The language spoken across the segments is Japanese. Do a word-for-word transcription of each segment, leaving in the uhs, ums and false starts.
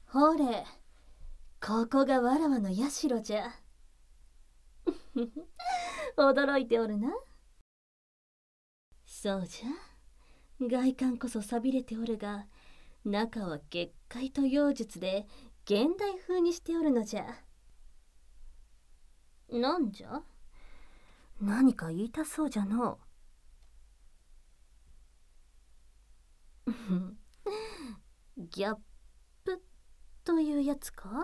ほれ、ここがわらわの社じゃ。驚いておるな。そうじゃ、外観こそさびれておるが、中は結界と妖術で現代風にしておるのじゃ。なんじゃ、何か言いたそうじゃのう。ギャップというやつか。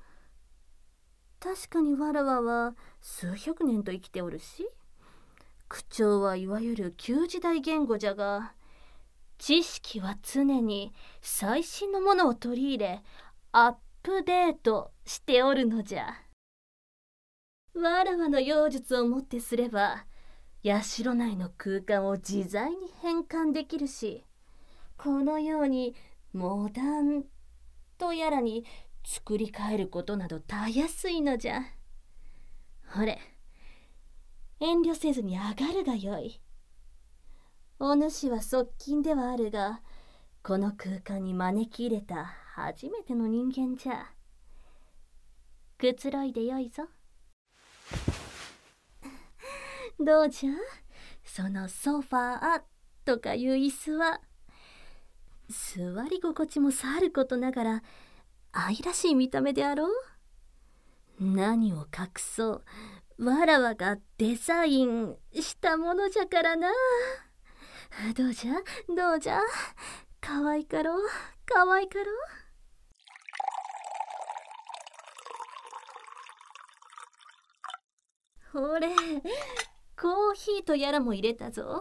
確かにわらわは数百年と生きておるし、口調はいわゆる旧時代言語じゃが、知識は常に最新のものを取り入れアップデートしておるのじゃ。わらわの妖術をもってすれば、社内の空間を自在に変換できるし、このようにモダンとやらに作り変えることなどたやすいのじゃ。ほれ、遠慮せずに上がるがよい。お主は側近ではあるが、この空間に招き入れた初めての人間じゃ。くつろいでよいぞ。どうじゃ、そのソファーとかいう椅子は。座り心地もさることながら愛らしい見た目であろう。何を隠そう、わらわがデザインしたものじゃからな。どうじゃどうじゃ、かわいかろうかわいかろう。ほれ、コーヒーとやらも入れたぞ。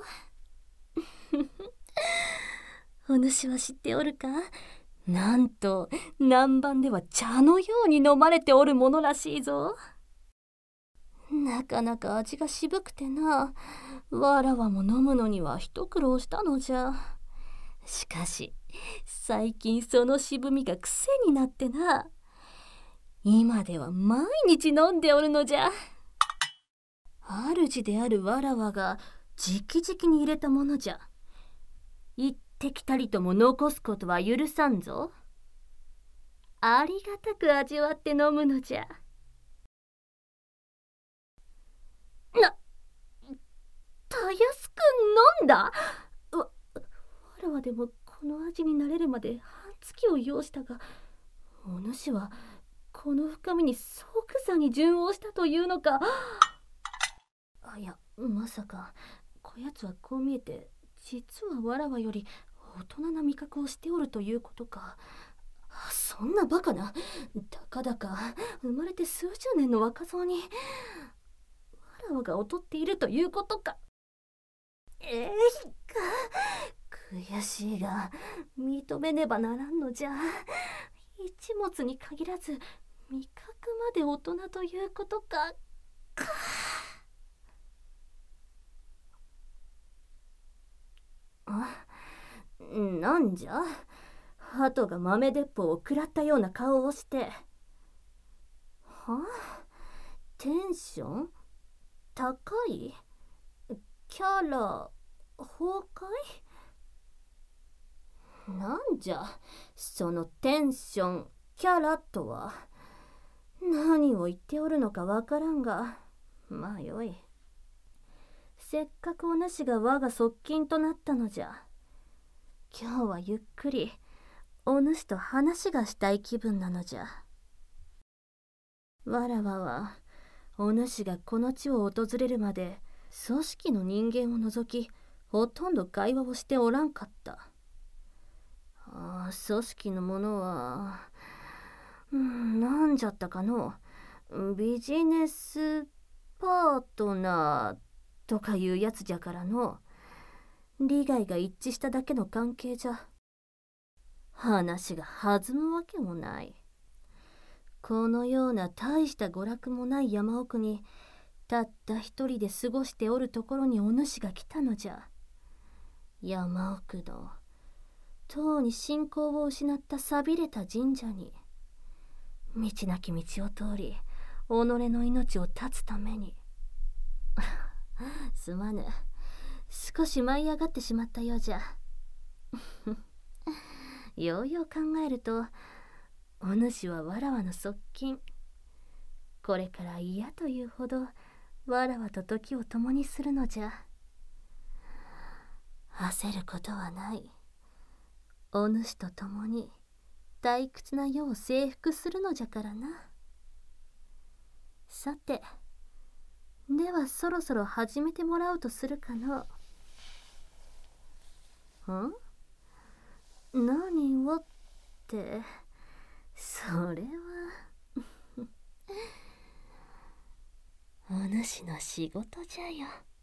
お主は知っておるか。なんと南蛮では茶のように飲まれておるものらしいぞ。なかなか味が渋くてな、わらわも飲むのには一苦労したのじゃ。しかし最近その渋みが癖になってな、今では毎日飲んでおるのじゃ。主であるわらわが直々に入れたものじゃ。一滴たりとも残すことは許さんぞ。ありがたく味わって飲むのじゃ。な、たやすく飲んだ。わ、わらわでもこの味になれるまで半月を要したが、お主はこの深みに即座に順応したというのか。あ、いや、まさかこやつはこう見えて実はわらわより大人な味覚をしておるということか。そんなバカな、たかだか生まれて数十年の若造にわらわが劣っているということか。えいか、悔しいが認めねばならんのじゃ。一物に限らず味覚まで大人ということか。かあ、なんじゃ、鳩が豆鉄砲を食らったような顔をして。はあ、テンション高い、キャラ崩壊。なんじゃそのテンションキャラとは。何を言っておるのかわからんが、まあよい。せっかくお主が我が側近となったのじゃ。今日はゆっくりお主と話がしたい気分なのじゃ。わらわはお主がこの地を訪れるまで組織の人間を除きほとんど会話をしておらんかった。ああ、組織のものは、うん、なんじゃったかの。ビジネスパートナーとかいうやつじゃからの。利害が一致しただけの関係じゃ。話が弾むわけもない。このような大した娯楽もない山奥にたった一人で過ごしておるところにお主が来たのじゃ。山奥のとうに信仰を失った寂れた神社に、道なき道を通り己の命を絶つために。すまぬ、少し舞い上がってしまったようじゃ。ようよう考えるとお主はわらわの側近。これから嫌というほどわらわと時を共にするのじゃ。焦ることはない。お主と共に退屈な世を征服するのじゃからな。さて、ではそろそろ始めてもらうとするかの。ん？何をって、それはお主の仕事じゃよ。